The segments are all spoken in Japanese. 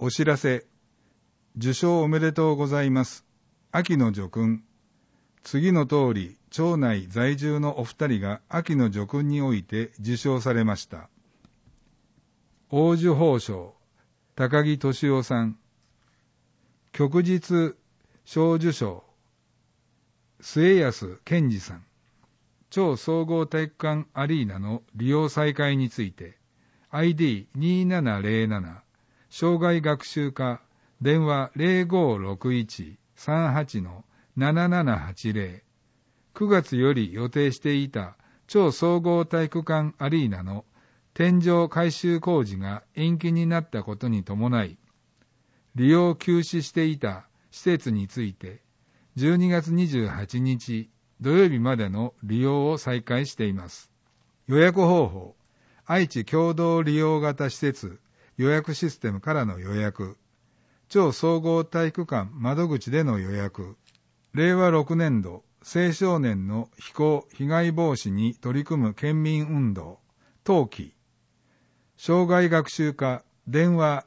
お知らせ。受賞おめでとうございます。秋の叙勲。次の通り、町内在住のお二人が秋の叙勲において受賞されました。黄綬褒章、高木俊夫さん。旭日小綬章、末安健二さん。町総合体育館アリーナの利用再開について、ID2707、障害学習課、電話 0561-38-7780。9月より予定していた町総合体育館アリーナの天井改修工事が延期になったことに伴い、利用休止していた施設について、12月28日土曜日までの利用を再開しています。予約方法、愛知共同利用型施設予約システムからの予約、町総合体育館窓口での予約、令和6年度青少年の非行・被害防止に取り組む県民運動、登記、障害学習課電話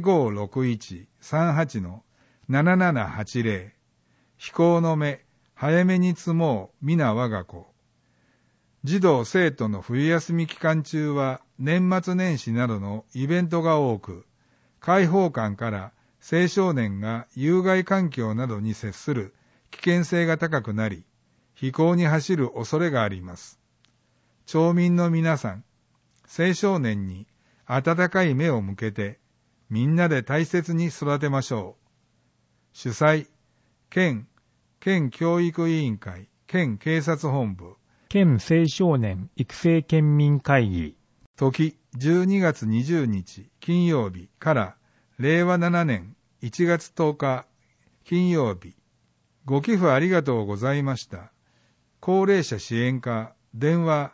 0561-38-7780、非行の目、早めに積もう皆我が子。児童生徒の冬休み期間中は年末年始などのイベントが多く、開放感から青少年が有害環境などに接する危険性が高くなり、非行に走る恐れがあります。町民の皆さん、青少年に温かい目を向けて、みんなで大切に育てましょう。主催、県教育委員会、県警察本部、 県青少年育成県民会議。 時、12月20日金曜日から令和7年1月10日金曜日。ご寄付ありがとうございました。高齢者支援課電話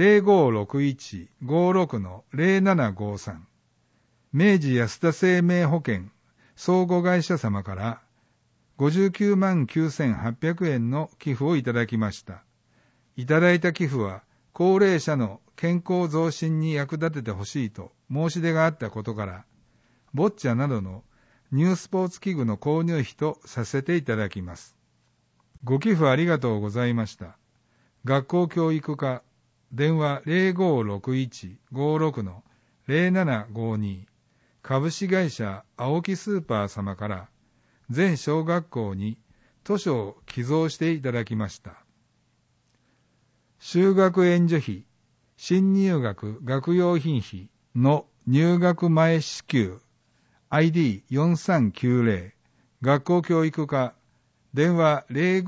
0561-56-0753。明治安田生命保険相互会社様から59万9800円の寄付をいただきました。いただいた寄付は高齢者の健康増進に役立ててほしいと申し出があったことから、ボッチャなどのニュースポーツ器具の購入費とさせていただきます。ご寄付ありがとうございました。学校教育課電話 0561-56-0752。株式会社青木スーパー様から全小学校に図書を寄贈していただきました。就学援助費、新入学学用品費の入学前支給 ID4390。 学校教育課電話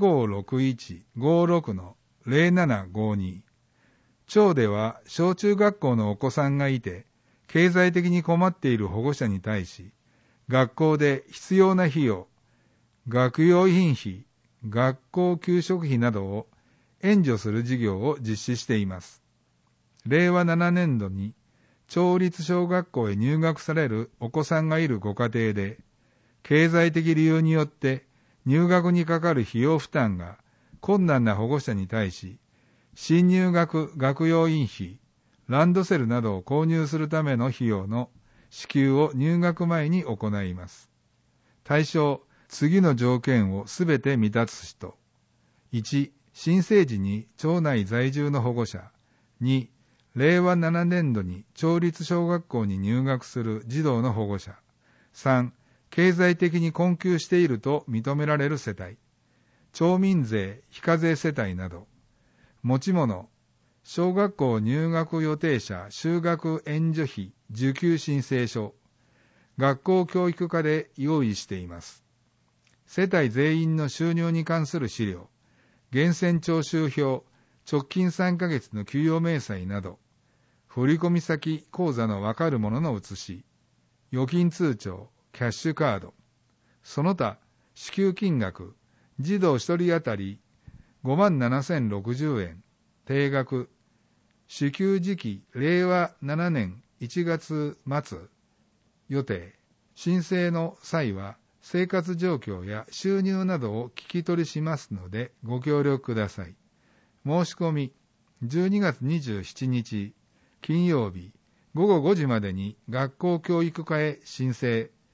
0561-56-0752。町では小中学校のお子さんがいて経済的に困っている保護者に対し、学校で必要な費用、学用品費、学校給食費などを援助する事業を実施しています。令和7年度に町立小学校へ入学されるお子さんがいるご家庭で、経済的理由によって入学にかかる費用負担が困難な保護者に対し、新入学学用品費、ランドセルなどを購入するための費用の支給を入学前に行います。対象、次の条件をすべて満たす人。1、新生児に町内在住の保護者。2、令和7年度に町立小学校に入学する児童の保護者。3、経済的に困窮していると認められる世帯。町民税非課税世帯など。持ち物、小学校入学予定者就学援助費受給申請書。学校教育課で用意しています。世帯全員の収入に関する資料、源泉徴収票、直近3ヶ月の給与明細など、振込先口座のわかるものの写し、預金通帳、キャッシュカード、その他支給金額、児童1人当たり57,060円、定額、支給時期令和7年1月末予定、申請の際は生活状況や収入などを聞き取りしますのでご協力ください。申し込み12月27日金曜日午後5時までに学校教育課へ申請。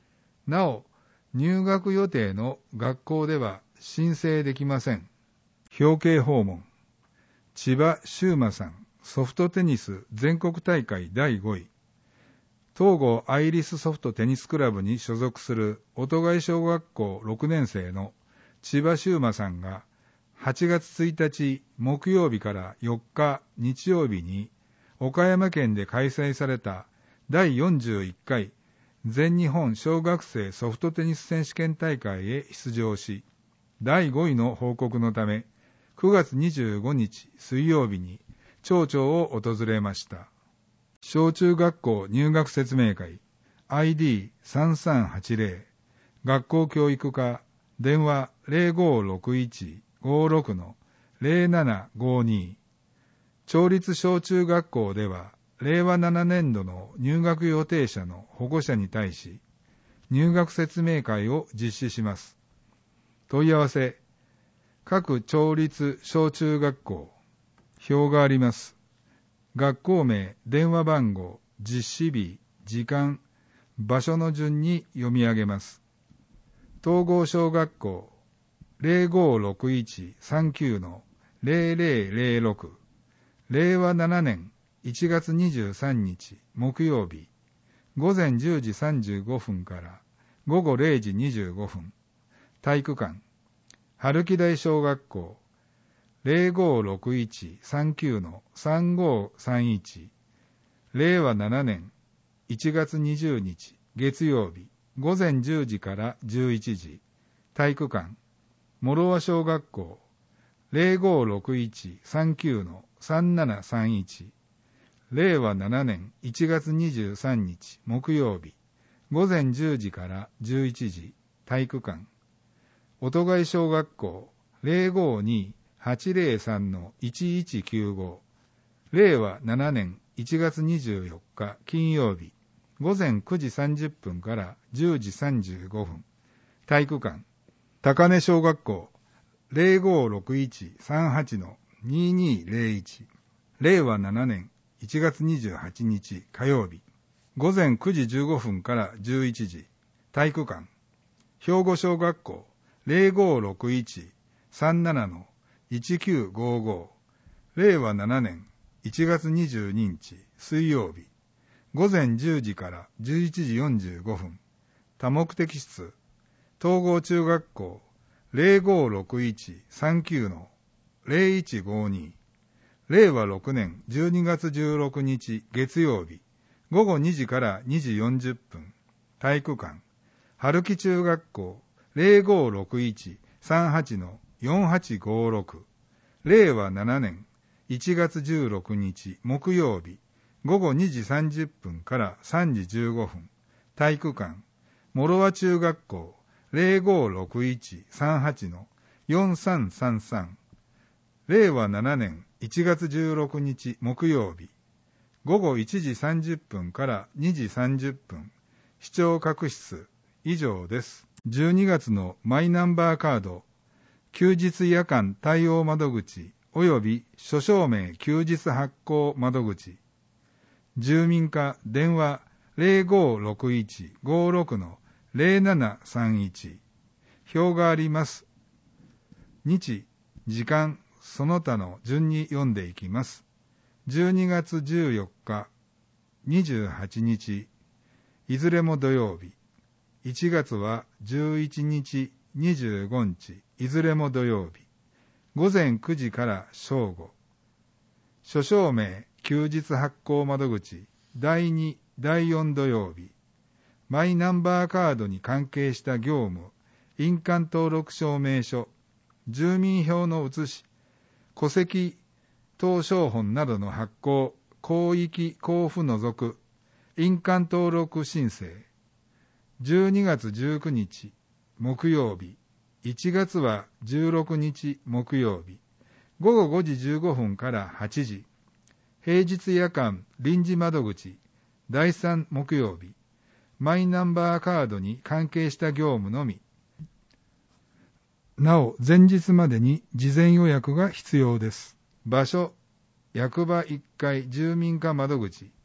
なお、入学予定の学校では申請できません。表敬訪問。千葉修馬さん、ソフトテニス全国大会第5位。東郷アイリスソフトテニスクラブに所属する音貝小学校6年生の千葉修馬さんが8月1日木曜日から4日日曜日に岡山県で開催された第41回全日本小学生ソフトテニス選手権大会へ出場し、第5位の報告のため9月25日水曜日に町長を訪れました。小中学校入学説明会 ID3380 学校教育課電話 0561-56-0752 町立小中学校では令和7年度の入学予定者の保護者に対し入学説明会を実施します。問い合わせ各町立小中学校表があります。学校名、電話番号、実施日、時間、場所の順に読み上げます。東郷小学校 0561-39-0006 令和7年1月23日木曜日午前10時35分から午後0時25分体育館春木台小学校0561-39-3531 令和7年1月20日月曜日午前10時から11時体育館諸和小学校 0561-39-3731 令和7年1月23日木曜日午前10時から11時体育館音貝小学校 052-803-1195 令和7年1月24日金曜日午前9時30分から10時35分体育館高根小学校 0561-38-2201 令和7年1月28日火曜日午前9時15分から11時体育館兵庫小学校 0561-37-1955 令和7年1月22日水曜日午前10時から11時45分多目的室東郷中学校 0561-39-0152 令和6年12月16日月曜日午後2時から2時40分体育館春木中学校 0561-38-4856 令和7年1月16日木曜日午後2時30分から3時15分体育館諸和中学校 0561-38-4333 令和7年1月16日木曜日午後1時30分から2時30分視聴覚室以上です。12月のマイナンバーカード休日夜間対応窓口及び諸証明休日発行窓口住民課電話 0561-56-0731 表があります。日、時間、その他の順に読んでいきます。12月14日、28日、いずれも土曜日。1月は11日、25日、いずれも土曜日。午前9時から正午。諸証明休日発行窓口第2、第4土曜日。マイナンバーカードに関係した業務、印鑑登録証明書、住民票の写し、戸籍謄証本などの発行、広域交付除く、印鑑登録申請。12月19日木曜日。1月は16日木曜日。午後5時15分から8時。平日夜間臨時窓口第3木曜日。マイナンバーカードに関係した業務のみ。なお、前日までに事前予約が必要です。場所、役場1階住民課窓口。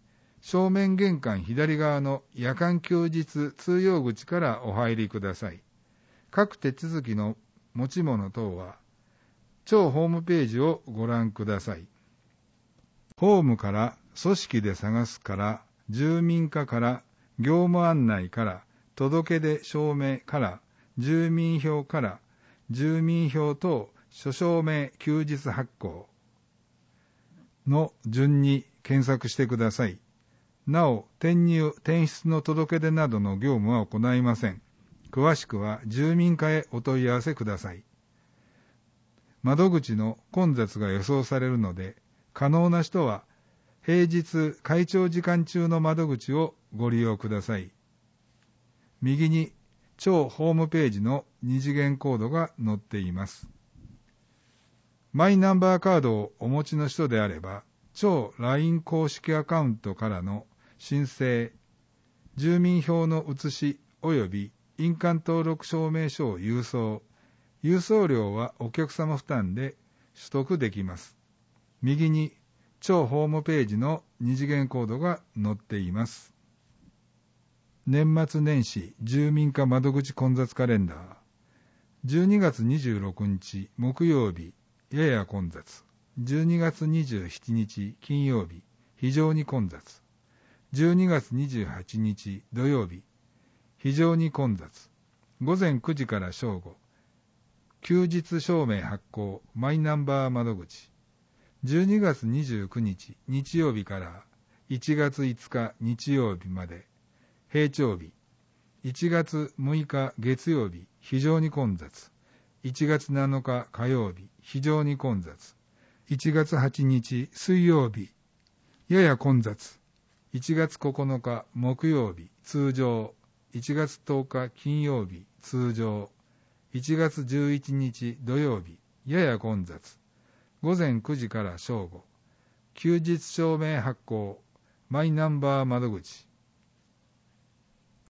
正面玄関左側の夜間休日通用口からお入りください。各手続きの持ち物等は、庁ホームページをご覧ください。ホームから組織で探すから、住民課から業務案内から、届出証明から、住民票から、住民票等諸証明休日発行の順に検索してください。なお、転入・転出の届出などの業務は行いません。詳しくは住民課へお問い合わせください。窓口の混雑が予想されるので、可能な人は平日開庁時間中の窓口をご利用ください。右に庁ホームページの二次元コードが載っています。マイナンバーカードをお持ちの人であれば、庁 LINE 公式アカウントからの申請、住民票の写し及び印鑑登録証明書を郵送、郵送料はお客様負担で取得できます。右に庁ホームページの二次元コードが載っています。年末年始住民課窓口混雑カレンダー。12月26日木曜日、やや混雑。12月27日金曜日、非常に混雑。12月28日土曜日、非常に混雑。午前9時から正午。休日証明発行マイナンバー窓口。12月29日日曜日から1月5日日曜日まで。平常日。1月6日月曜日、非常に混雑。1月7日火曜日、非常に混雑。1月8日水曜日、やや混雑。1月9日木曜日、通常。1月10日金曜日、通常。1月11日土曜日、やや混雑。午前9時から正午。休日証明発行、マイナンバー窓口。